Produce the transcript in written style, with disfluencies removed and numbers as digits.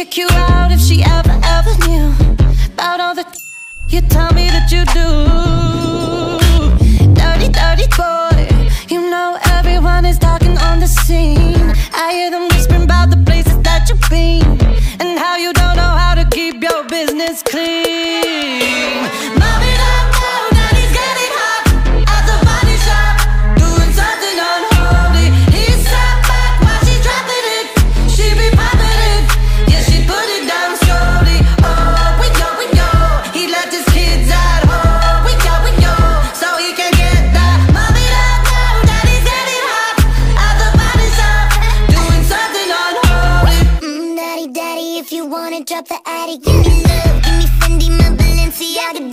kick you out if she ever knew about all the you tell me that you do. Dirty, dirty boy, you know everyone is talking on the scene. I hear them whispering about the places that you've been and how you don't know how to keep your business clean. Mommy, don't know that he's getting hot at the body shop, doing something unholy. He sat back while she's dropping it. She be popping it, yeah, she put it down slowly. Oh, we know, he left his kids at home. We know, so he can get that. Mommy, don't know that he's getting hot at the body shop, doing something unholy. Daddy, daddy, if you wanna drop the attic, give me love, give me Fendi, my Balenciaga.